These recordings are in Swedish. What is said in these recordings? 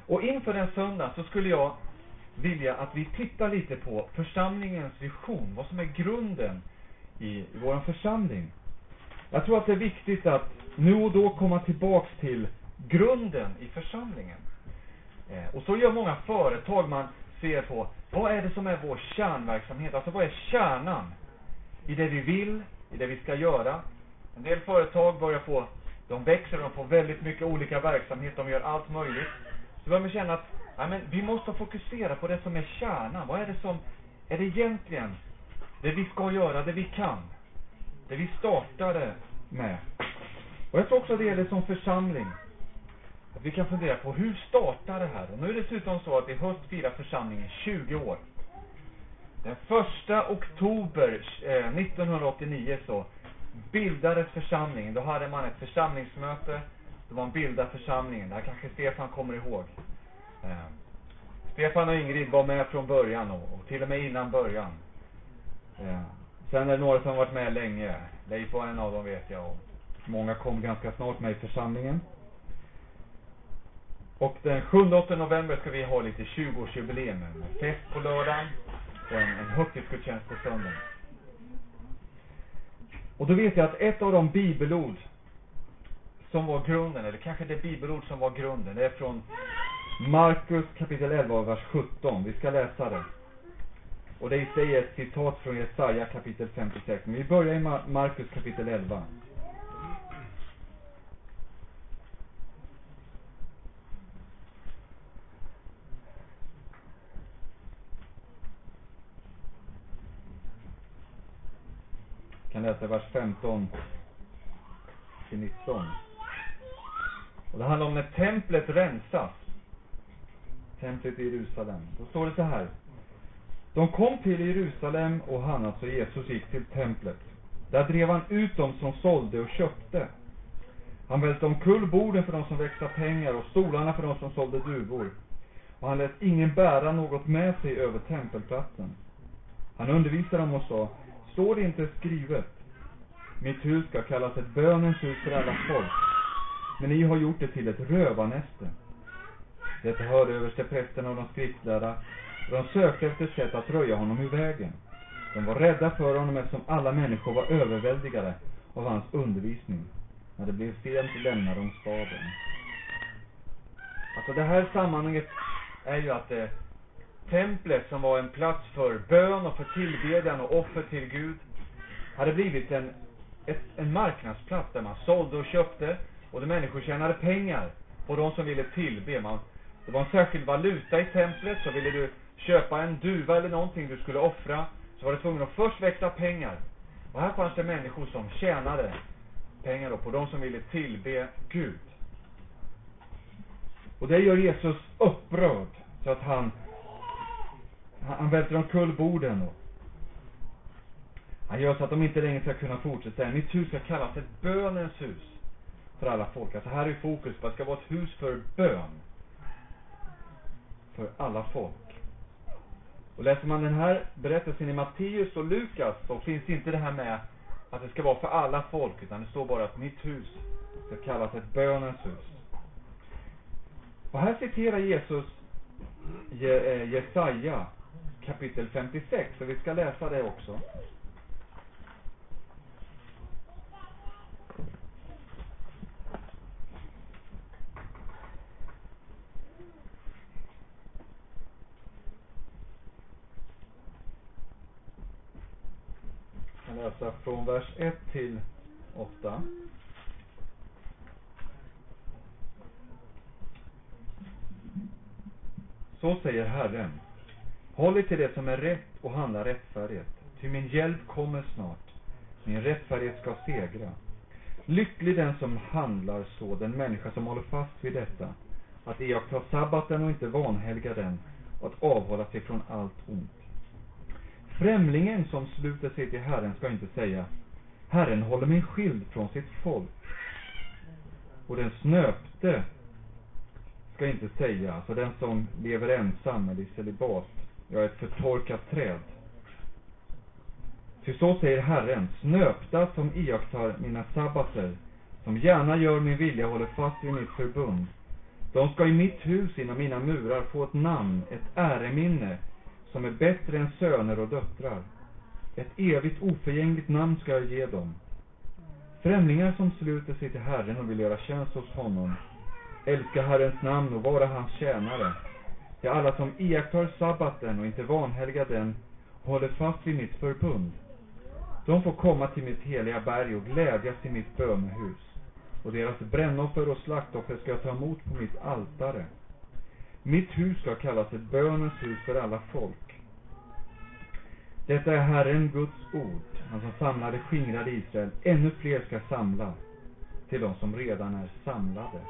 Och inför den söndagen så skulle jag vilja att vi tittar lite på församlingens vision. Vad som är grunden i vår församling. Jag tror att det är viktigt att nu och då komma tillbaks till grunden i församlingen. Och så gör många företag. Man ser på vad är det som är vår kärnverksamhet. Alltså vad är kärnan i det vi vill, i det vi ska göra. En del företag de växer, de får väldigt mycket olika verksamhet, de gör allt möjligt. Så börjar man känna att vi måste fokusera på det som är kärnan. Vad är det som är det egentligen? Det vi ska göra, det vi kan. Det vi startade med. Och jag tror också det gäller som församling. Att vi kan fundera på hur startar det här? Och nu är det dessutom så att i höst firar församlingen 20 år. Den 1 oktober 1989 så bildades församlingen. Då hade man ett församlingsmöte då man bildade församlingen. Det här kanske Stefan kommer ihåg. Stefan och Ingrid var med från början och till och med innan början. Sen är det några som har varit med länge. Leif var en av dem, vet jag. Och många kom ganska snart med i församlingen. Och den 7-8 november ska vi ha lite 20-årsjubileum. En fest på lördagen och en högtidsgudstjänst på söndagen. Och då vet jag att ett av de bibelord som var grunden, eller kanske det bibelord som var grunden, det är från Markus kapitel 11, vers 17. Vi ska läsa det. Och det är i sig ett citat från Jesaja kapitel 56. Men vi börjar i Markus kapitel 11. Jag kan läsa vers 15 till 19. Och det handlar om när templet rensas. Templet i Jerusalem. Då står det så här. De kom till Jerusalem och han, alltså Jesus, gick till templet. Där drev han ut dem som sålde och köpte. Han välte omkull borden för de som växlade pengar och stolarna för de som sålde duvor. Och han lät ingen bära något med sig över tempelplatsen. Han undervisade dem och sa, står det inte skrivet? Mitt hus ska kallas ett bönens hus för alla folk. Men ni har gjort det till ett rövarnäste. Detta hörde översteprästerna och de skriftlärda. Och de sökte efter sätt att röja honom i vägen. De var rädda för honom eftersom alla människor var överväldigade av hans undervisning. När det blev sent lämnade de staden. Alltså det här sammanhanget är ju att templet som var en plats för bön och för tillbedjan och offer till Gud hade blivit en marknadsplats där man sålde och köpte och där människor tjänade pengar på de som ville tillbe. Det var en särskild valuta i templet, så ville du köpa en duva eller någonting du skulle offra så var du tvungen att först växla pengar. Och här fanns det människor som tjänade pengar då på de som ville tillbe Gud. Och det gör Jesus upprörd så att han välter omkull borden och han gör så att de inte längre ska kunna fortsätta. Mitt hus ska kallas ett bönens hus för alla folk. Alltså här är fokus på att det ska vara ett hus för bön. För alla folk. Och läser man den här berättelsen i Matteus och Lukas så finns inte det här med att det ska vara för alla folk. Utan det står bara att mitt hus ska kallas ett bönens hus. Och här citerar Jesus Jesaja kapitel 56. Så vi ska läsa det också. Jag läser från vers 1 till 8. Så säger Herren. Håll er till det som är rätt och handla rättfärdigt. Ty min hjälp kommer snart. Min rättfärdighet ska segra. Lycklig den som handlar så, den människa som håller fast vid detta. Att iaktta sabbaten och inte vanhelga den. Och att avhålla sig från allt ont. Främlingen som sluter sig till Herren ska inte säga, Herren håller mig skild från sitt folk. Och den snöpte ska inte säga, alltså den som lever ensam eller i celibat, jag är ett förtorkat träd. För så säger Herren, snöpta som iakttar mina sabbater, som gärna gör min vilja och håller fast vid mitt förbund. De ska i mitt hus inom mina murar få ett namn, ett äreminne som är bättre än söner och döttrar. Ett evigt oförgängligt namn ska jag ge dem. Främlingar som sluter sig till Herren och vill göra tjänst hos honom, älska Herrens namn och vara hans tjänare. Till alla som iakttar sabbaten och inte vanhelgar den, håller fast vid mitt förbund. De får komma till mitt heliga berg och glädjas i mitt bönehus. Och deras brännoffer och slaktoffer ska jag ta emot på mitt altare. Mitt hus ska kallas ett bönens hus för alla folk. Detta är Herren Guds ord, han som samlade skingrade Israel. Ännu fler ska samla till de som redan är samlade.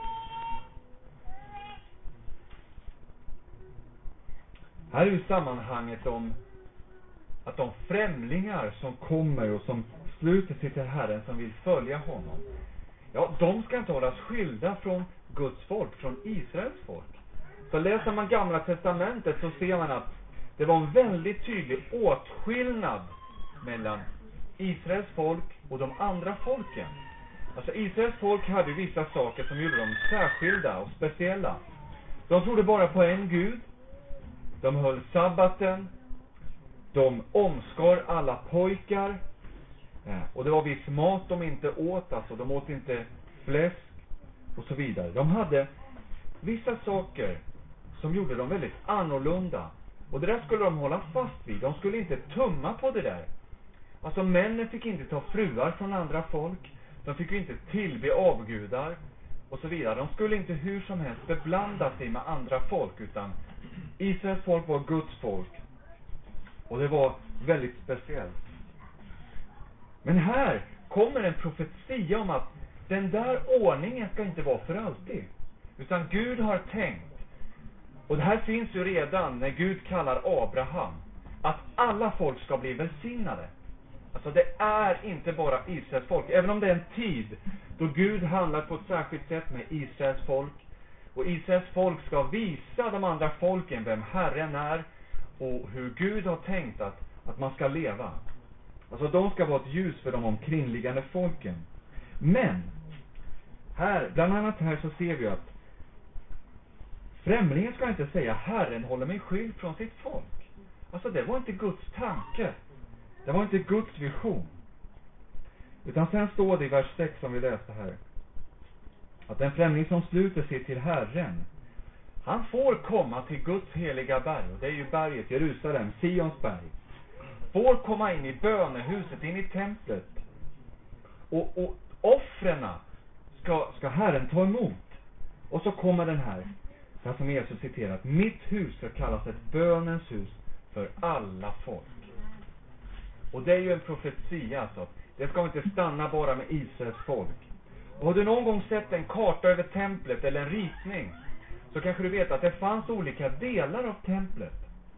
Här är ju sammanhanget om att de främlingar som kommer och som sluter sig till Herren, som vill följa honom, ja, de ska inte hållas skilda från Guds folk, från Israels folk. Så läser man Gamla testamentet så ser man att det var en väldigt tydlig åtskillnad mellan Israels folk och de andra folken. Alltså Israels folk hade vissa saker som gjorde dem särskilda och speciella. De trodde bara på en Gud. De höll sabbaten. De omskar alla pojkar. Och det var viss mat de inte åt. Alltså de åt inte fläsk och så vidare. De hade vissa saker som gjorde dem väldigt annorlunda. Och det där skulle de hålla fast vid. De skulle inte tumma på det där. Alltså männen fick inte ta fruar från andra folk. De fick inte tillbe avgudar och så vidare. De skulle inte hur som helst beblanda sig med andra folk, utan Israels folk var Guds folk. Och det var väldigt speciellt. Men här kommer en profetia om att den där ordningen ska inte vara för alltid. Utan Gud har tänkt. Och det här finns ju redan när Gud kallar Abraham. Att alla folk ska bli välsignade. Alltså det är inte bara Israels folk. Även om det är en tid då Gud handlar på ett särskilt sätt med Israels folk. Och Israels folk ska visa de andra folken vem Herren är. Och hur Gud har tänkt att man ska leva. Alltså de ska vara ett ljus för de omkringliggande folken. Men här, bland annat här så ser vi att främlingen ska inte säga Herren håller mig skild från sitt folk. Alltså det var inte Guds tanke. Det var inte Guds vision. Utan sen står det i vers 6 som vi läste här. Att den främling som sluter sig till Herren, han får komma till Guds heliga berg. Och det är ju berget Jerusalem, Sions berg. Får komma in i bönehuset, in i templet. Och offrena ska Herren ta emot. Och så kommer den här som Jesus citerat. Mitt hus ska kallas ett bönens hus för alla folk. Och det är ju en profetia alltså. Det ska inte stanna bara med Israels folk. Och har du någon gång sett en karta över templet eller en ritning, så kanske du vet att det fanns olika delar av templet.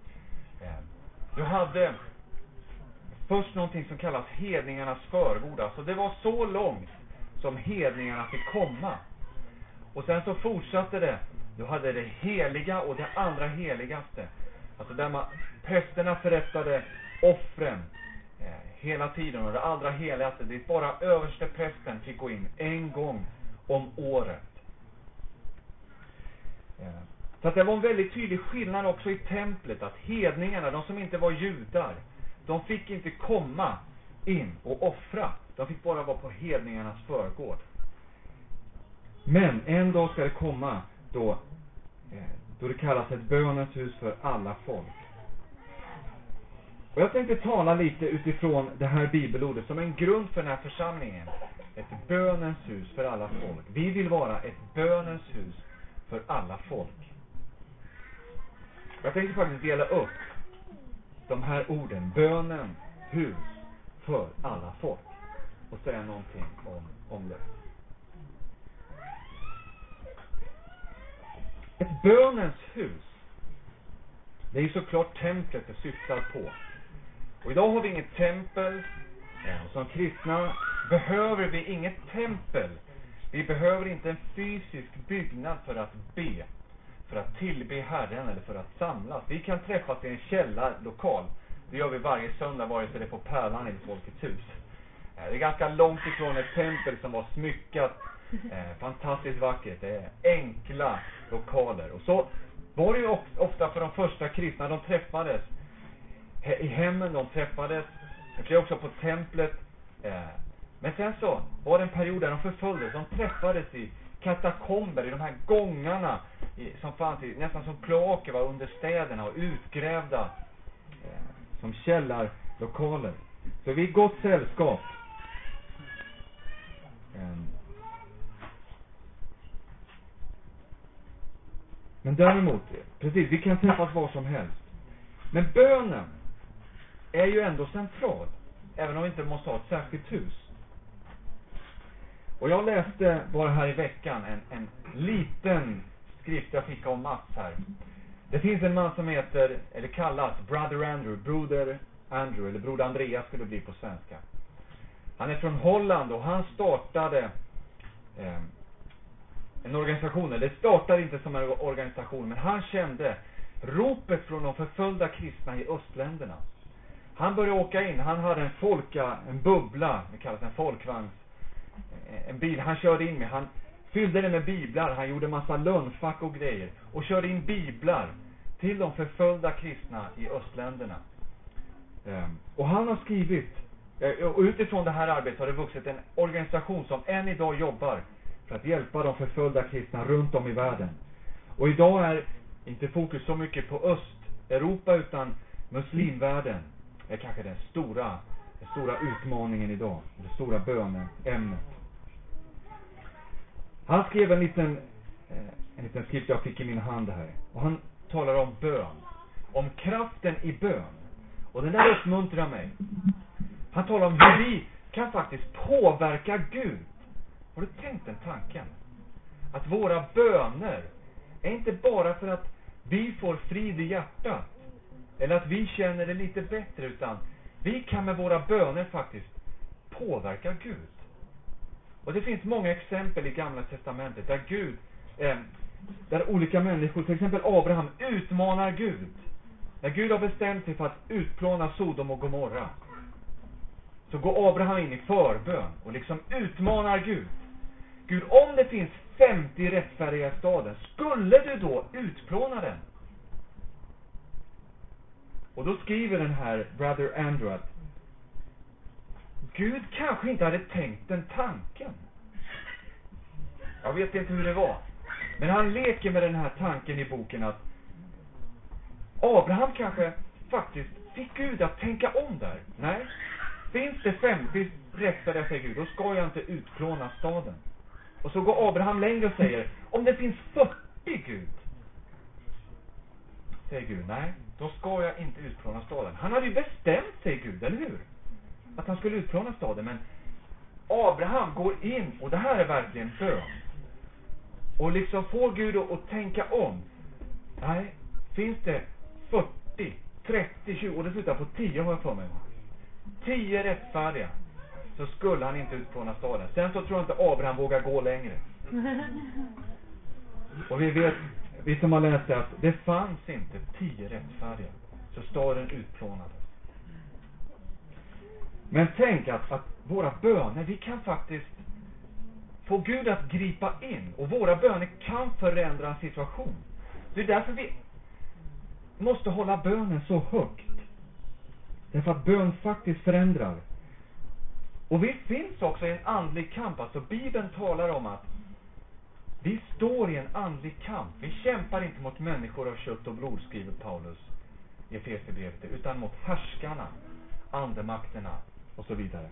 Du hade först någonting som kallas hedningarnas förgård. Alltså det var så långt som hedningarna fick komma. Och sen så fortsatte det. Du hade det heliga och det allra heligaste. Alltså där prästerna förrättade offren hela tiden. Och det allra heligaste, det är bara överste prästen fick gå in en gång om året. Så att det var en väldigt tydlig skillnad också i templet. Att hedningarna, de som inte var judar, de fick inte komma in och offra. De fick bara vara på hedningarnas förgård. Men en dag ska det komma då det kallas ett bönens hus för alla folk. Och jag tänkte tala lite utifrån det här bibelordet som en grund för den här församlingen. Ett bönens hus för alla folk. Vi vill vara ett bönens hus för alla folk. Jag tänkte faktiskt dela upp de här orden, bönen, hus för alla folk, och säga någonting om det. Ett bönens hus, det är ju såklart templet det syftar på. Och idag har vi inget tempel. Som kristna behöver vi inget tempel. Vi behöver inte en fysisk byggnad för att be, för att tillbe Herren eller för att samlas. Vi kan träffas i en källarlokal. Det gör vi varje söndag, vare sig det är på Pärlan eller Folkets hus. Det är ganska långt ifrån ett tempel som var smyckat Fantastiskt vackert. Det är enkla lokaler. Och så var det ju ofta för de första kristna. De träffades i hemmen, de träffades också på templet. Men sen så var det en period där de förföljdes. De träffades i katakomber, i de här gångarna som fanns nästan som kloaker var under städerna och utgrävda som källarlokaler. Så vi är gott sällskap. Men däremot, precis, vi kan träffas var som helst. Men bönen är ju ändå central, även om vi inte måste ha ett särskilt hus. Och jag läste bara här i veckan en liten skrift jag fick av Mats här. Det finns en man som heter, eller kallas Broder Andrew, eller Broder Andreas skulle det bli på svenska. Han är från Holland och han startade en organisation. Det startade inte som en organisation, men han kände ropet från de förföljda kristna i östländerna. Han började åka in, han hade en bubbla, det kallas en folkvagn, en bil han körde in med. Han fyllde den med biblar, han gjorde massa lönnfack och grejer och körde in biblar till de förföljda kristna i östländerna. Och han har skrivit, och utifrån det här arbetet har det vuxit en organisation som än idag jobbar för att hjälpa de förföljda kristna runt om i världen. Och idag är inte fokus så mycket på Östeuropa utan muslimvärlden är kanske den stora utmaningen idag, det stora böneämnet. Han skrev en liten skrift jag fick i min hand här. Och han talar om bön. Om kraften i bön. Och den där uppmuntrar mig. Han talar om hur vi kan faktiskt påverka Gud. Har du tänkt den tanken? Att våra böner är inte bara för att vi får frid i hjärtat. Eller att vi känner det lite bättre. Utan vi kan med våra böner faktiskt påverka Gud. Och det finns många exempel i Gamla testamentet där olika människor, till exempel Abraham, utmanar Gud. När Gud har bestämt sig för att utplåna Sodom och Gomorra, så går Abraham in i förbön och liksom utmanar Gud. Gud, om det finns 50 rättfärdiga i staden, skulle du då utplåna den? Och då skriver den här Brother Andrew att Gud kanske inte hade tänkt den tanken. Jag vet inte hur det var. Men han leker med den här tanken i boken att Abraham kanske faktiskt fick Gud att tänka om där. Nej, finns det 50 rättfärdiga, säger Gud, då ska jag inte utplåna staden. Och så går Abraham längre och säger, om det finns 40 Gud, säger Gud, nej, då ska jag inte utplåna staden. Han hade ju bestämt sig, Gud, eller hur? Att han skulle utplåna staden, men Abraham går in, och det här är verkligen bön, och liksom får Gud att tänka om. Nej, finns det 40, 30, 20, och det slutar på 10 har jag för mig. 10 rättfärdiga, så skulle han inte utplåna staden. Sen så tror jag inte Abraham vågar gå längre. Och vi vet, vi som har läst det, att det fanns inte 10 rättfärdiga, så staden utplånades. Men tänk att våra böner, vi kan faktiskt få Gud att gripa in. Och våra böner kan förändra en situation. Det är därför vi måste hålla bönen så högt. Därför att bön faktiskt förändrar. Och vi finns också i en andlig kamp. Alltså Bibeln talar om att vi står i en andlig kamp. Vi kämpar inte mot människor av kött och blod, skriver Paulus i Efesierbrevet, utan mot härskarna, andemakterna och så vidare.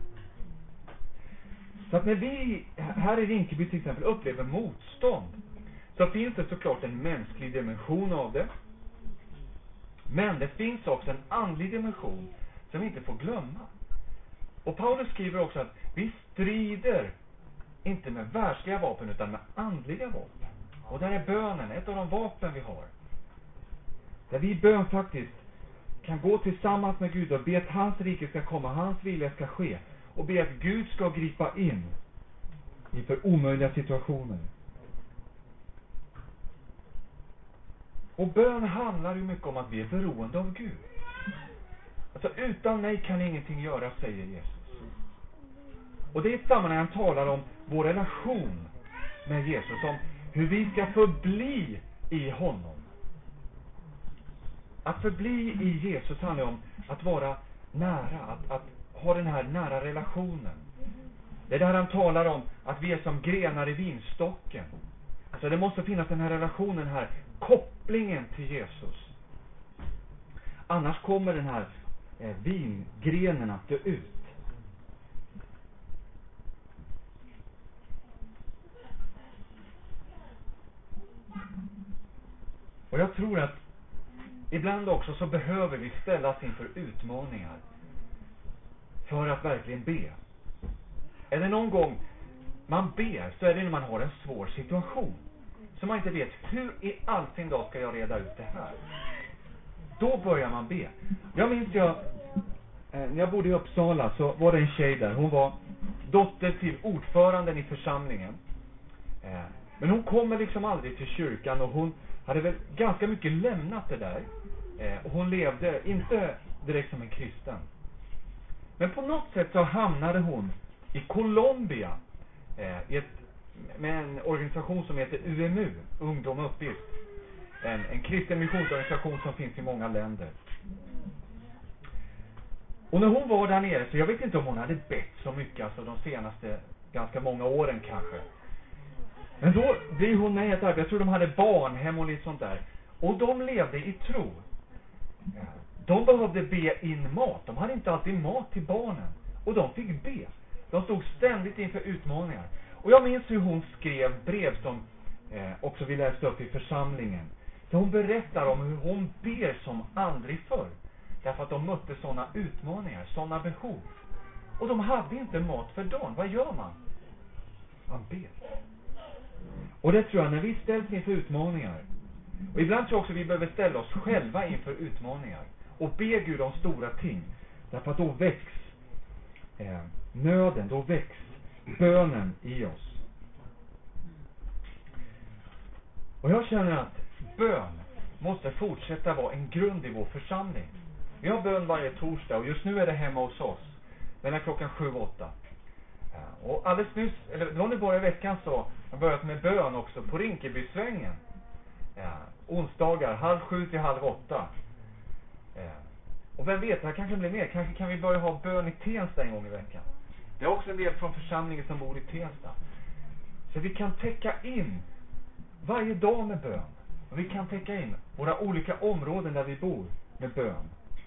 Så att när vi här i Rinkeby till exempel upplever motstånd, så finns det såklart en mänsklig dimension av det. Men det finns också en andlig dimension som vi inte får glömma. Och Paulus skriver också att vi strider inte med världsliga vapen utan med andliga vapen. Och där är bönen ett av de vapen vi har. Där vi i bön faktiskt kan gå tillsammans med Gud och be att hans rike ska komma, hans vilja ska ske. Och be att Gud ska gripa in inför omöjliga situationer. Och bön handlar ju mycket om att vi är beroende av Gud. Alltså utan mig kan ingenting göra, säger Jesus. Och det är ett sammanhang han talar om vår relation med Jesus, om hur vi ska förbli i honom. Att förbli i Jesus handlar om att vara nära, att ha den här nära relationen. Det är där han talar om att vi är som grenar i vinstocken. Alltså det måste finnas den här relationen här, kopplingen till Jesus. Annars kommer den här vingrenen att dö ut. Och jag tror att ibland också så behöver vi ställas inför utmaningar för att verkligen be. Är det någon gång man ber, så är det när man har en svår situation. Så man inte vet, hur i all sin dag ska jag reda ut det här? Då börjar man be. Jag minns när jag bodde i Uppsala, så var det en tjej där. Hon var dotter till ordföranden i församlingen. Men hon kommer liksom aldrig till kyrkan, och hon hade väl ganska mycket lämnat det där. Och hon levde inte direkt som en kristen. Men på något sätt så hamnade hon i Colombia med en organisation som heter UMU, Ungdom Uppgift. En kristen missionsorganisation som finns i många länder. Och när hon var där nere, så jag vet inte om hon hade bett så mycket, alltså de senaste ganska många åren kanske. Men då blir hon med i ett arbete, jag tror de hade barnhem och lite sånt där. Och de levde i tro. De behövde be in mat, de hade inte alltid mat till barnen. Och de fick be. De stod ständigt inför utmaningar. Och jag minns hur hon skrev brev som också vi läste upp i församlingen. Så hon berättar om hur hon ber som aldrig förr. Därför att de mötte sådana utmaningar, sådana behov. Och de hade inte mat för dagen. Vad gör man? Man ber. Och det tror jag, när vi ställs inför utmaningar. Och ibland tror jag också vi behöver ställa oss själva inför utmaningar. Och be Gud om stora ting. Därför att då väcks nöden, då väcks bönen i oss. Och jag känner att bön måste fortsätta vara en grund i vår församling. Vi har bön varje torsdag, och just nu är det hemma hos oss. Mellan klockan 7 och 8. Och alldeles nyss, eller det var nu bara i veckan, så har börjat med bön också på Rinkebysvängen. Onsdagar 7:30 till 7:30. Och vem vet, det kanske blir mer. Kanske kan vi börja ha bön i Tensta en gång i veckan. Det är också en del från församlingen som bor i Tensta. Så vi kan täcka in varje dag med bön. Och vi kan täcka in våra olika områden där vi bor med bön.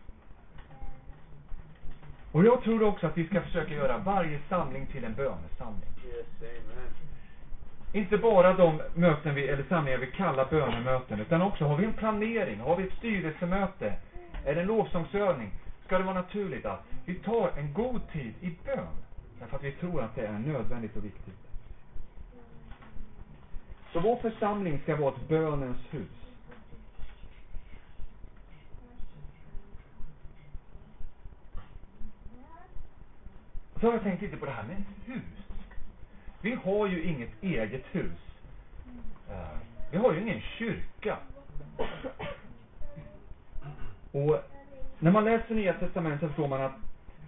Och jag tror också att vi ska försöka göra varje samling till en bönesamling. Yes, amen. Inte bara de möten eller samlingar vi kallar bönemöten, utan också har vi en planering, har vi ett styrelsemöte, är det en lovsångsövning, ska det vara naturligt att vi tar en god tid i bön. Därför att vi tror att det är nödvändigt och viktigt. Så vår församling ska vara ett bönens hus. Så har jag tänkt lite på det här med hus. Vi har ju inget eget hus. Vi har ju ingen kyrka. Och när man läser Nya testamentet förstår man att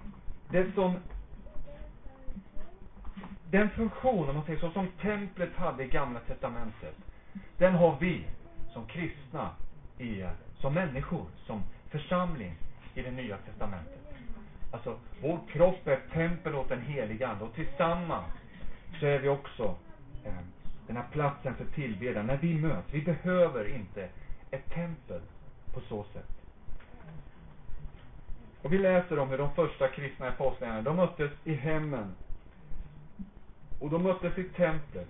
den funktion, om man säger så, som templet hade i Gamla testamentet, den har vi som kristna, som människor, som församling i det Nya testamentet. Alltså, vår kropp är ett tempel åt den heliga Ande, och tillsammans så är vi också den här platsen för tillbedjan. När vi möts, vi behöver inte ett tempel på så sätt. Och vi läser om hur de första kristna apostlarna, de möttes i hemmen. Och de möttes i templet.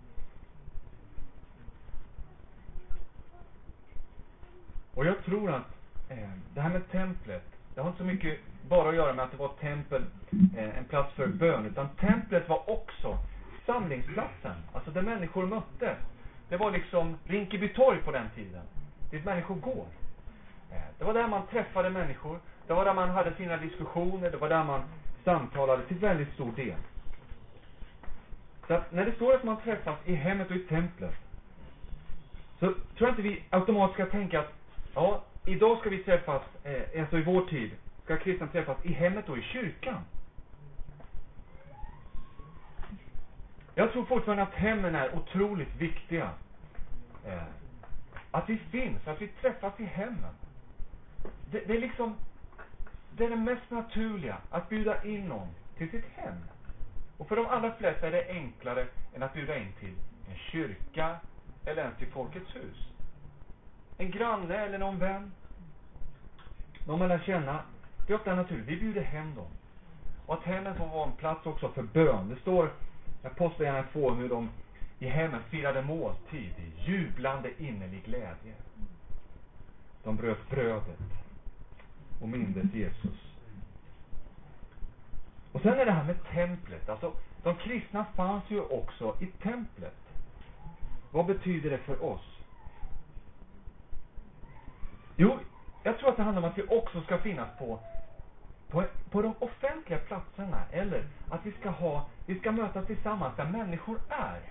Och jag tror att det här med templet, det har inte så mycket bara att göra med att det var ett tempel, en plats för bön, utan templet var också samlingsplatsen, alltså där människor möttes. Det var liksom Rinkeby torg på den tiden, dit människor går. Det var där man träffade människor, det var där man hade sina diskussioner, det var där man samtalade till väldigt stor del. Så att när det står att man träffas i hemmet och i templet, så tror jag inte vi automatiskt ska tänka att ja, idag ska vi träffas, alltså i vår tid ska kristna träffas i hemmet och i kyrkan. Jag tror fortfarande att hemmen är otroligt viktiga. Att vi finns, att vi träffas i hemmen. Det är liksom, det är det mest naturliga, att bjuda in någon till sitt hem. Och för de allra flesta är det enklare än att bjuda in till en kyrka eller ens till Folkets hus. En granne eller någon vän, någon man lär känna, det är ofta naturligt. Vi bjuder hem dem. Och att hemmen får vara en plats också för bön. Det står i Apostlagärningarna 2 hur de i hemmen firade måltid i jublande innerlig glädje. De bröt brödet och mindes Jesus. Och sen är det här med templet. Alltså, de kristna fanns ju också i templet. Vad betyder det för oss? Jo, jag tror att det handlar om att vi också ska finnas på de offentliga platserna. Eller att vi ska mötas tillsammans där människor är.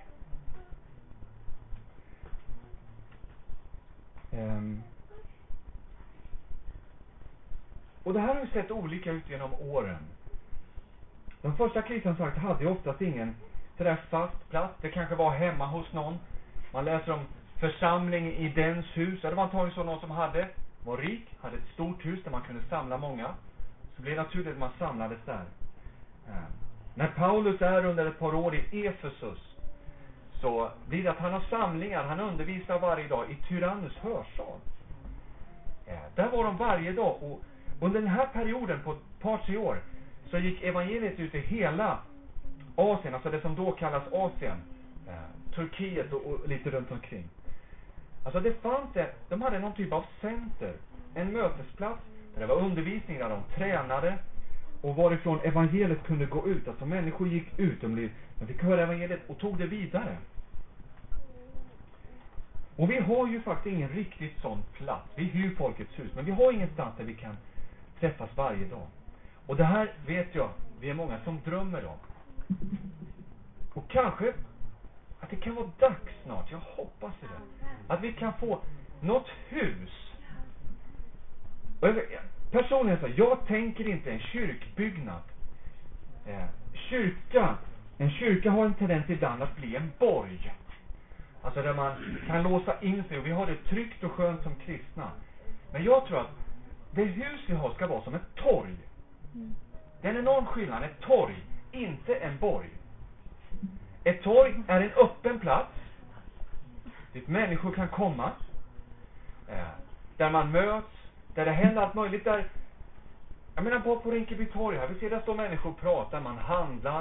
Och det här har ju sett olika ut genom åren. De första kristna sagt hade ju oftast ingen sådär fast plats. Det kanske var hemma hos någon. Man läser om församling i dens hus. Det var antagligen så någon som var rik, hade ett stort hus där man kunde samla många. Så blev det naturligt att man samlades där. När Paulus är under ett par år i Efesus, så blir det att han har samlingar. Han undervisar varje dag i Tyrannus hörsal. Där var de varje dag. Och under den här perioden på ett par 3 år så gick evangeliet ut i hela Asien. Alltså det som då kallas Asien. Turkiet och lite runt omkring. Alltså de hade någon typ av center. En mötesplats där det var undervisning, där de tränade. Och varifrån evangeliet kunde gå ut. Alltså människor gick ut. De fick höra evangeliet och tog det vidare. Och vi har ju faktiskt ingen riktigt sån plats. Vi hyr Folkets hus. Men vi har ingenstans där vi kan träffas varje dag. Och det här vet jag. Vi är många som drömmer om. Och kanske att det kan vara dags snart. Jag hoppas det. Att vi kan få något hus. Och personligen så, jag tänker inte en kyrkbyggnad. En kyrka har en tendens ibland att bli en borg. Alltså där man kan låsa in sig och vi har det tryggt och skönt som kristna. Men jag tror att det hus vi har ska vara som ett torg. Det är en enorm skillnad. Ett torg, inte en borg. Ett torg är en öppen plats dit människor kan komma. Där man möts. Där det händer allt möjligt. Jag menar på Rinkeby torg här. Vi ser där står människor och pratar. Man handlar.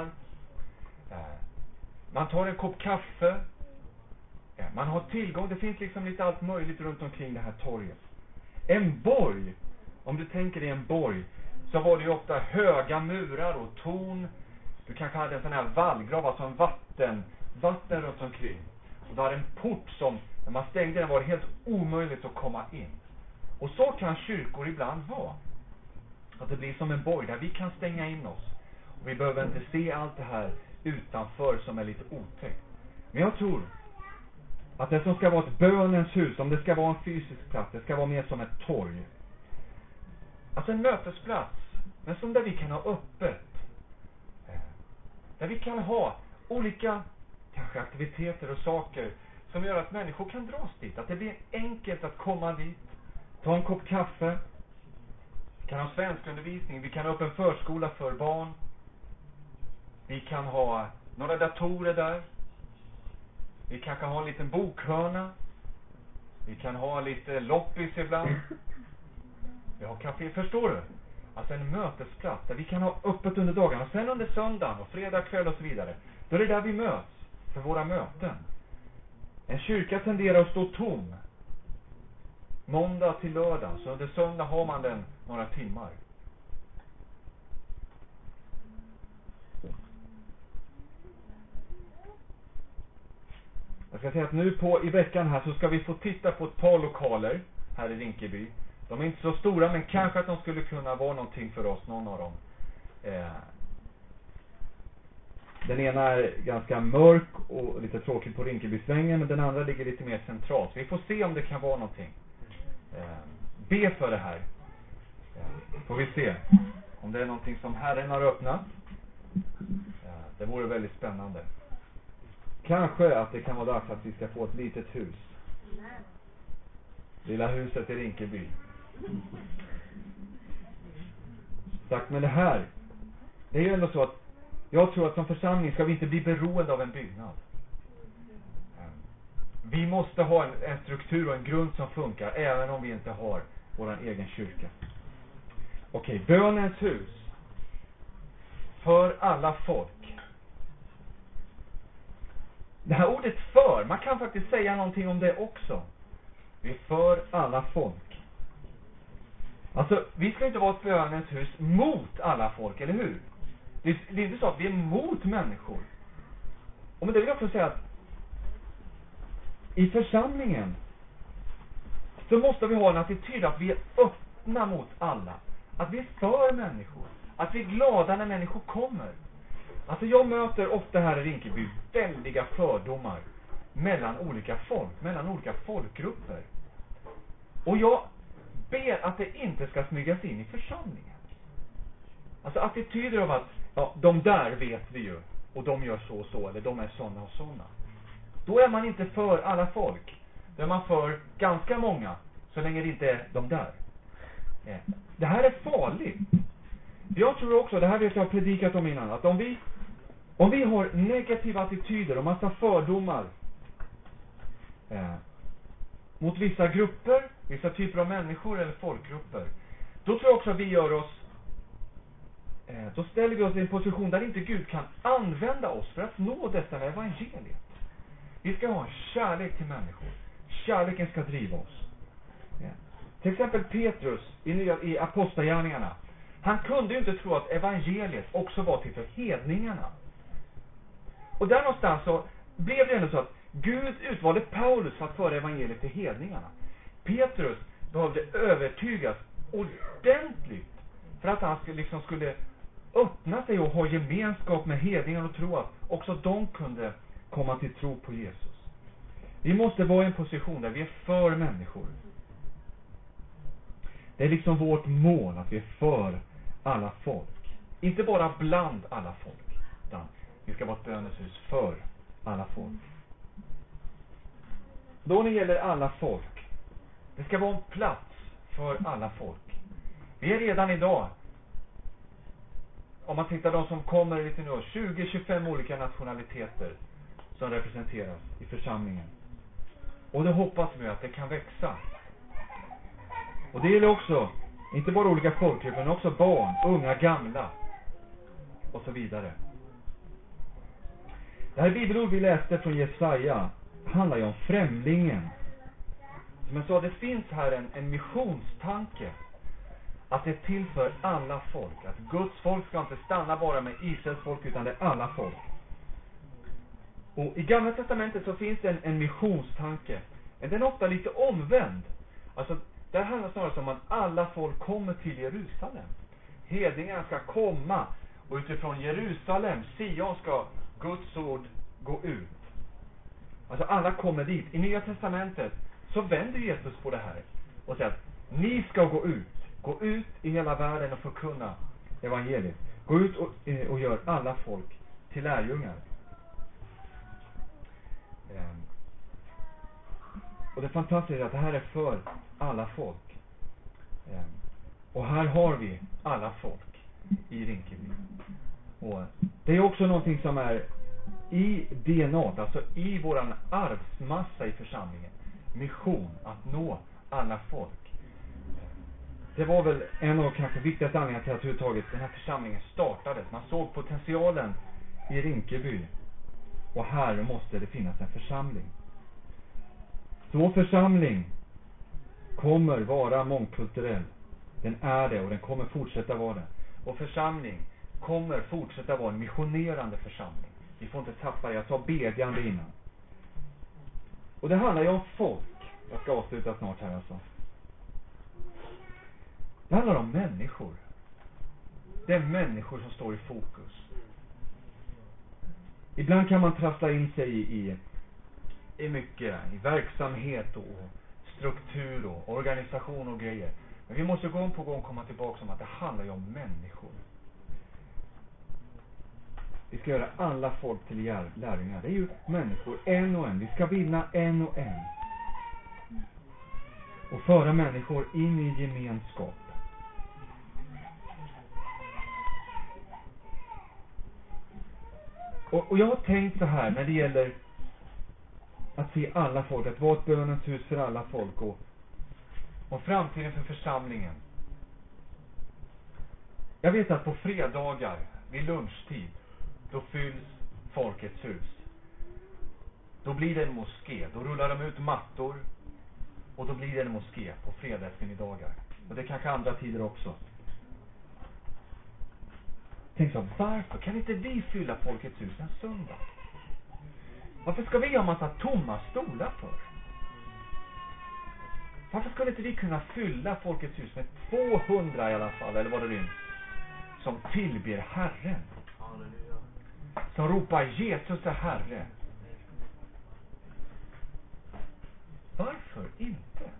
Man tar en kopp kaffe. Man har tillgång. Det finns liksom lite allt möjligt runt omkring det här torget. En borg. Om du tänker dig en borg. Så var det ju ofta höga murar och torn. Du kanske hade en sån här vallgrav. Alltså en vatten runt omkring. Och då hade en port som, när man stängde den var det helt omöjligt att komma in. Och så kan kyrkor ibland vara. Att det blir som en borg där vi kan stänga in oss. Och vi behöver inte se allt det här utanför som är lite otäckt. Men jag tror att det som ska vara ett bönens hus, om det ska vara en fysisk plats, det ska vara mer som ett torg. Alltså en mötesplats, men som där vi kan ha öppet. Där vi kan ha olika kanske aktiviteter och saker som gör att människor kan dras dit. Att det blir enkelt att komma dit, ta en kopp kaffe. Vi kan ha svenskundervisning, vi kan ha öppen förskola för barn. Vi kan ha några datorer där. Vi kanske har en liten bokhörna. Vi kan ha lite loppis ibland. Vi har kafé, förstår du? Alltså en mötesplats där vi kan ha öppet under dagarna. Och sen under söndagen och fredag kväll och så vidare. Då är det där vi möts för våra möten. En kyrka tenderar att stå tom. Måndag till lördag. Så under söndag har man den några timmar. Jag ska säga att nu i veckan här så ska vi få titta på ett par lokaler här i Rinkeby. De är inte så stora, men kanske att de skulle kunna vara någonting för oss, någon av dem. Den ena är ganska mörk och lite tråkig på Rinkebysvängen, men den andra ligger lite mer centralt. Vi får se om det kan vara någonting. Be för det här. Får vi se om det är någonting som Herren har öppnat. Det vore väldigt spännande. kanske att det kan vara dags att vi ska få ett litet hus. Lilla huset i Rinkeby. Tack, men det är ju ändå så att jag tror att som församling ska vi inte bli beroende av en byggnad. Vi måste ha en struktur och en grund som funkar även om vi inte har vår egen kyrka. Okej, bönens hus för alla folk. Det här ordet för, man kan faktiskt säga någonting om det också. Vi är för alla folk. Alltså, vi ska inte vara ett bönens hus mot alla folk, eller hur? Det är inte så att vi är mot människor. Och men det vill jag också säga att i församlingen så måste vi ha en attityd att vi är öppna mot alla. Att vi är för människor. Att vi är glada när människor kommer. Alltså jag möter ofta här i Rinkeby väldiga fördomar mellan olika folk, mellan olika folkgrupper. Och jag ber att det inte ska smygas in i församlingen. Alltså attityder av att ja, de där vet vi ju och de gör så och så, eller de är såna och såna. Då är man inte för alla folk. Då är man för ganska många, så länge det inte är de där. Det här är farligt. Jag tror också, det här vet jag har predikat om innan, att om vi har negativa attityder och massa fördomar mot vissa grupper, vissa typer av människor eller folkgrupper, då tror jag också att vi gör oss då ställer vi oss i en position där inte Gud kan använda oss för att nå detta med evangeliet. Vi ska ha en kärlek till människor. Kärleken ska driva oss. Till exempel Petrus i Apostlagärningarna. Han kunde ju inte tro att evangeliet också var till för hedningarna. Och där någonstans så blev det ändå så att Gud utvalde Paulus för att föra evangeliet till hedningarna. Petrus behövde övertygas ordentligt för att han skulle öppna sig och ha gemenskap med hedningarna och tro att också de kunde komma till tro på Jesus. Vi måste vara i en position där vi är för människor. Det är liksom vårt mål att vi är för alla folk. Inte bara bland alla folk, utan vi ska vara ett böneshus för alla folk. Då när det gäller alla folk, det ska vara en plats för alla folk. Vi är redan idag, om man tittar de som kommer lite nu, 20-25 olika nationaliteter som representeras i församlingen. Och det hoppas vi att det kan växa. Och det gäller också, inte bara olika folkgrupper, men också barn, unga, gamla och så vidare. Det här bibelord vi läste från Jesaja handlar ju om främlingen. Som jag sa, det finns här en missionstanke. Att det är till för alla folk. Att Guds folk ska inte stanna bara med Israels folk, utan det är alla folk. Och i Gamla testamentet så finns det en missionstanke. Men den är ofta lite omvänd. Alltså, där handlar det snarare om att alla folk kommer till Jerusalem. Hedningarna ska komma. Och utifrån Jerusalem, Sion, ska Guds ord gå ut. Alltså alla kommer dit. I Nya testamentet så vänder Jesus på det här. Och säger att ni ska gå ut. Gå ut i hela världen och förkunna evangeliet. Gå ut och gör alla folk till lärjungar. Och det fantastiska är att det här är för alla folk. Och här har vi alla folk i Rinkeby. Och det är också någonting som är i DNA, alltså i våran arvsmassa i församlingen. Mission, att nå alla folk. Det var väl en av kanske viktigaste anledningarna till att överhuvudtaget den här församlingen startades. Man såg potentialen i Rinkeby. Och här måste det finnas en församling. Så vår församling kommer vara mångkulturell. Den är det och den kommer fortsätta vara det. Vår församling kommer fortsätta vara en missionerande församling. Vi får inte tappa det. Jag sa bedjande innan. Och det handlar ju om folk. Jag ska avsluta snart här alltså. Det handlar om människor. Det är människor som står i fokus. Ibland kan man trassla in sig i mycket. I verksamhet och struktur och organisation och grejer. Men vi måste gång på gång komma tillbaka om att det handlar ju om människor. Vi ska göra alla folk till lärjungar. Det är ju människor, en och en. Vi ska vinna en och en. Och föra människor in i gemenskap. Och jag har tänkt så här när det gäller att se alla folk, att vara ett bönens hus för alla folk och framtiden för församlingen. Jag vet att på fredagar vid lunchtid då fylls Folkets hus. Då blir det en moské. Då rullar de ut mattor och då blir det en moské på fredag eftermiddagar. Och det är kanske andra tider också. Tänk så, varför kan inte vi fylla Folkets hus en söndag? Varför ska vi ha massa tomma stolar för? Varför skulle inte vi kunna fylla Folkets hus med 200 i alla fall, eller vad det är, som tillber Herren? Som ropar Jesus är Herre. Varför inte?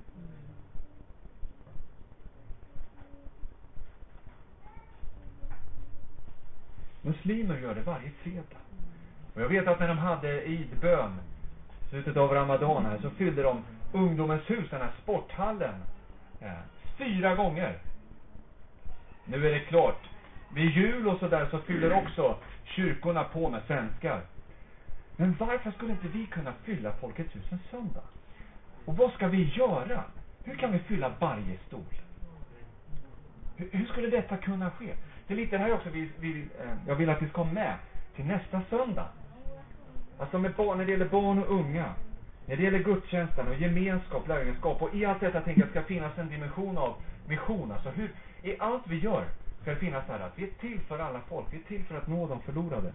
Muslimer gör det varje fredag. Och jag vet att när de hade idbön slutet av Ramadan här, så fyllde de ungdomens hus, den här sporthallen 4 gånger. Nu är det klart. Vid jul och så där så fyller också kyrkorna på med svenskar. Men varför skulle inte vi kunna fylla Folkets hus en söndag? Och vad ska vi göra? Hur kan vi fylla varje stol? Hur skulle detta kunna ske? Det är lite det här också jag vill att vi ska med till nästa söndag. Alltså när det gäller barn och unga. När det gäller gudstjänsten och gemenskap, lärjungaskap. Och i allt detta tänker jag ska finnas en dimension av mission. Alltså i allt vi gör ska det finnas här att vi är till för alla folk. Vi är till för att nå de förlorade.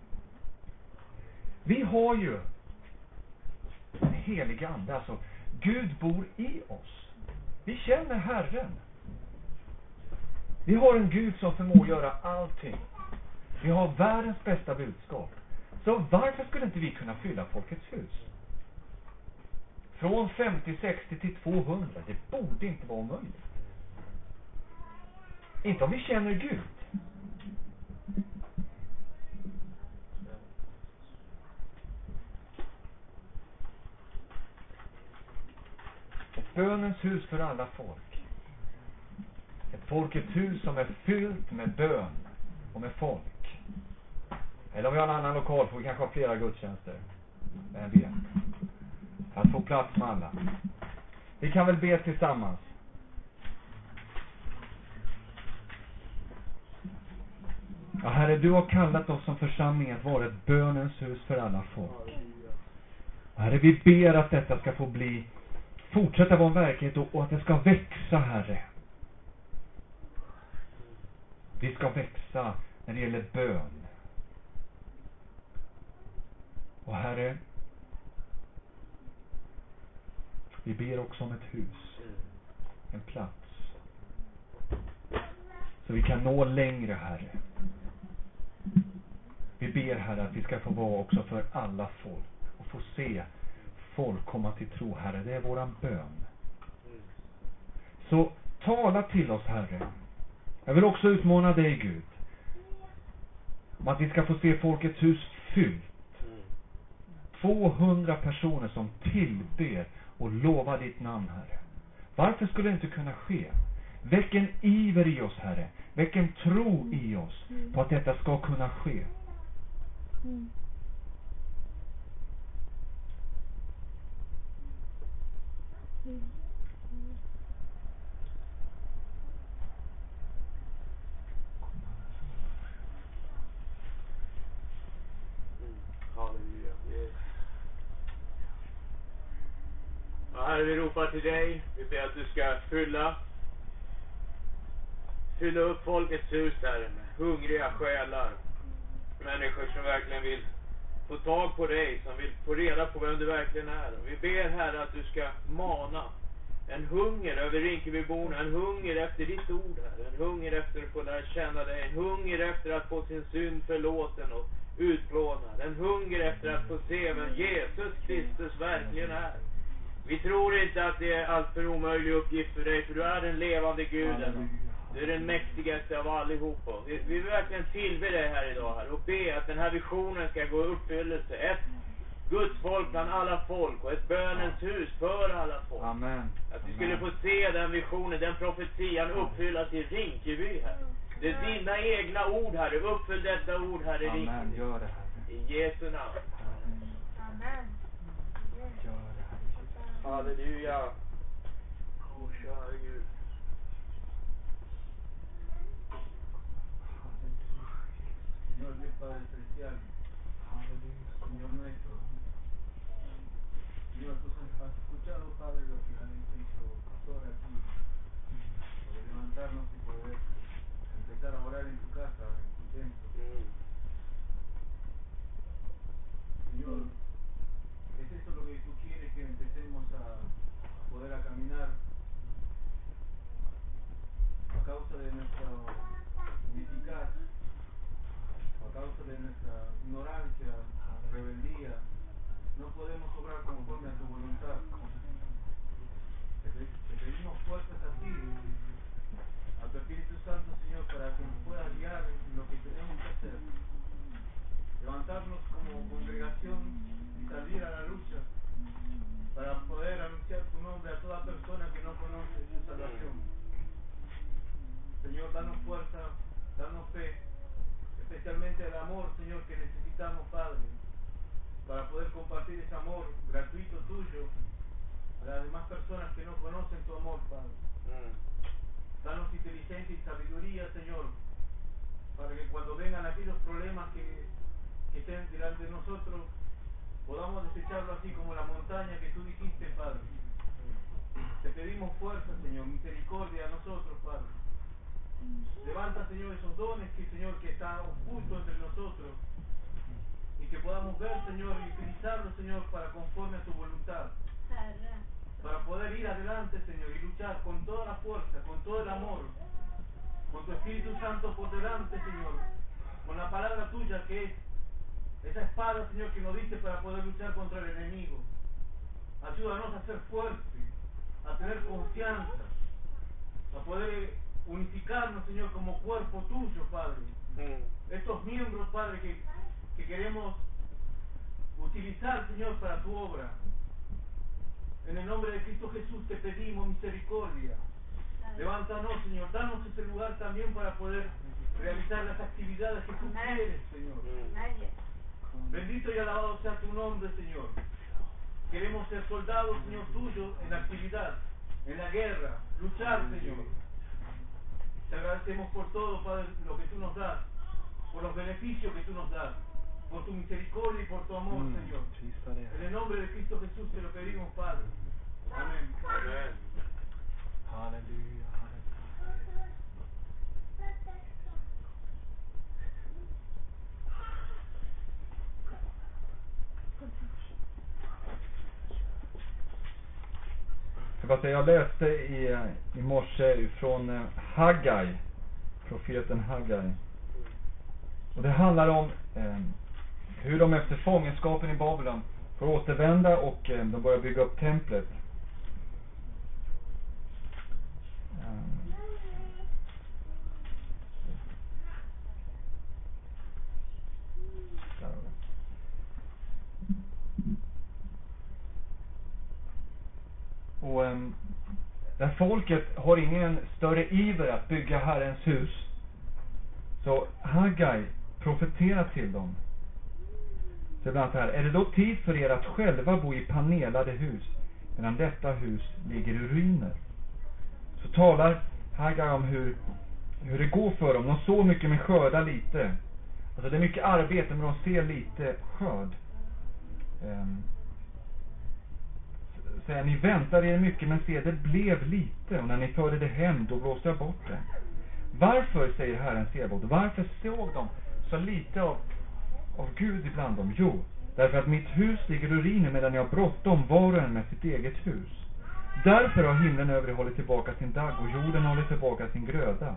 Vi har ju en helig ande. Alltså Gud bor i oss. Vi känner Herren. Vi har en Gud som förmår göra allting. Vi har världens bästa budskap. Så varför skulle inte vi kunna fylla Folkets hus? Från 50, 60 till 200. Det borde inte vara omöjligt. Inte om vi känner Gud. Ett bönens hus för alla folk. Ett Folkets hus som är fyllt med bön och med folk. Eller om vi har en annan lokal får vi kanske ha flera gudstjänster. Vem vet? Att få plats med alla. Vi kan väl be tillsammans. Ja, Herre, du har kallat oss som församling att vara ett bönens hus för alla folk. Herre, vi ber att detta ska få fortsätta vara en verklighet och att det ska växa, Herre. Vi ska växa när det gäller bön. Och Herre, vi ber också om ett hus, en plats, så vi kan nå längre, Herre. Vi ber, Herre, att vi ska få vara också för alla folk och få se folk komma till tro, Herre. Det är våran bön. Så tala till oss, Herre. Jag vill också utmana dig, Gud, om att vi ska få se Folkets hus fyllt. 200 personer som tillber och lovar ditt namn, Herre. Varför skulle det inte kunna ske? Väck en iver i oss, Herre. Väck en tro i oss på att detta ska kunna ske. Halleluja. Ja, Herre, vi ropar till dig. Vi ber att du ska fylla upp Folkets hus, Herre, med hungriga själar. Människor som verkligen vill få tag på dig, som vill få reda på vem du verkligen är. Och vi ber, Herre, att du ska mana en hunger över Rinkebyborna, en hunger efter ditt ord, Herre. En hunger efter att få lära känna dig, en hunger efter att få sin synd förlåten och utplånad. En hunger efter att få se vem Jesus Kristus verkligen är. Vi tror inte att det är allt för omöjlig uppgift för dig, för du är den levande Guden. Du är den mäktigaste av allihopa. Vi vill verkligen tillbe dig här idag, Herre, och be att den här visionen ska gå i uppfyllelse. Ett Guds folk bland alla folk och ett bönens hus för alla folk. Amen. Att vi skulle få se den visionen, den profetian uppfyllas i Rinkeby, Herre. Det är dina egna ord, Herre. Uppfyll detta ord, Herre, i Amen. Rinkeby. Gör det, Herre. I Jesu namn. Amen. Gör det, Herre. Halleluja. Åh, kära Gud. Señor Dios Padre Celestial, Señor nuestro, Señor, tú has escuchado, Padre, lo que ha dicho pastor aquí, sobre levantarnos y poder empezar a orar en tu casa, en tu templo. Señor, ¿es eso lo que tú quieres, que empecemos a poder a caminar a causa de nuestra ineficaz, a causa de nuestra ignorancia, rebeldía? No podemos obrar conforme a tu voluntad. Te pedimos fuerzas a ti, a tu Espíritu Santo, Señor, para que nos pueda guiar en lo que tenemos que hacer. Levantarnos como congregación y salir a la lucha para poder anunciar tu nombre a toda persona que no conoce su salvación. Señor, danos fuerza, danos fe, especialmente el amor, Señor, que necesitamos, Padre, para poder compartir ese amor gratuito tuyo a las demás personas que no conocen tu amor, Padre. Danos inteligencia y sabiduría, Señor, para que cuando vengan aquellos problemas que estén delante de nosotros, podamos desecharlo así como la montaña que tú dijiste, Padre. Te pedimos fuerza, Señor, misericordia a nosotros, Padre. Levanta, Señor, esos dones que, Señor, que están ocultos entre nosotros, y que podamos ver, Señor, y utilizarlos, Señor, para conforme a tu voluntad, para poder ir adelante, Señor, y luchar con toda la fuerza, con todo el amor, con tu Espíritu Santo por delante, Señor, con la palabra tuya que es esa espada, Señor, que nos diste para poder luchar contra el enemigo. Ayúdanos a ser fuertes, a tener confianza, a poder unificarnos, Señor, como cuerpo tuyo, Padre. Estos miembros, Padre, que queremos utilizar, Señor, para tu obra. En el nombre de Cristo Jesús te pedimos misericordia. Levántanos, Señor, danos ese lugar también para poder realizar las actividades que tú quieres, Señor. Bendito y alabado sea tu nombre, Señor. Queremos ser soldados, Señor, tuyos en la actividad, en la guerra, luchar, Señor. Te agradecemos por todo, Padre, lo que tú nos das, por los beneficios que tú nos das, por tu misericordia y por tu amor, Señor. En el nombre de Cristo Jesús te lo pedimos, Padre. Amén. Amen. Halleluja, jag läste i morse från Haggai, profeten Haggai. Och det handlar om hur de efter fångenskapen i Babylon får återvända och de börjar bygga upp templet. Och där folket har ingen större iver att bygga Herrens hus, så Haggai profeterar till dem. Så bland annat här: är det då tid för er att själva bo i panelade hus, medan detta hus ligger i ruiner? Så talar Haggai om hur det går för dem. De så mycket men skördar lite. Alltså det är mycket arbete, men de ser lite skörd. Säger, ni väntade er mycket, men se, det blev lite, och när ni förde det hem, då blåste jag bort det. Varför, säger Herren Sebaot, varför såg de så lite av Gud ibland dem? Jo, därför att mitt hus ligger i ruiner, medan jag bråttom var och en med sitt eget hus. Därför har himlen övre hållit tillbaka sin dagg, och jorden hållit tillbaka sin gröda.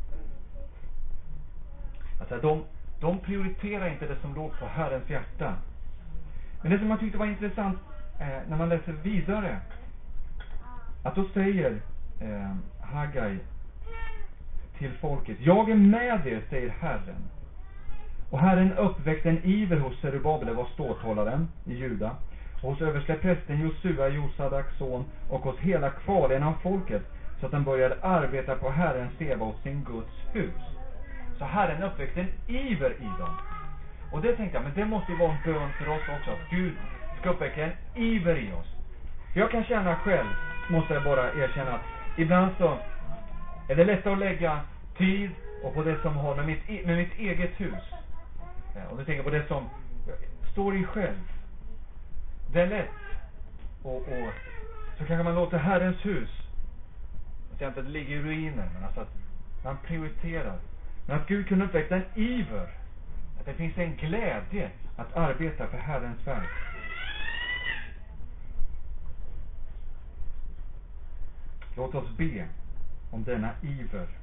Alltså de prioriterar inte det som låg på Herrens hjärta. Men det som jag tyckte var intressant när man läser vidare, att då säger Haggai: till folket. Jag är med er, säger Herren. Och Herren uppväckte en iver hos Zerubabel, det var ståthållaren i Juda, och hos översteprästen Josua, Josadaks son, och hos hela kvarlen av folket, så att de började arbeta på Herrens Sebaot, sin Guds hus. Så Herren uppväckte en iver i dem. Och det tänkte jag, men det måste ju vara en bön för oss också, att Gud ska uppväcka en iver i oss. För jag kan känna själv, måste jag bara erkänna, att ibland så är det lätt att lägga tid och på det som har med mitt eget hus. Och du tänker på det som står i själv. Det är lätt. Och så kanske man låter Herrens hus, jag säger inte att det ligger i ruiner, men alltså att man prioriterar. Men att Gud kunde uppväcka en iver. Att det finns en glädje att arbeta för Herrens verk. Låt oss be om denna iver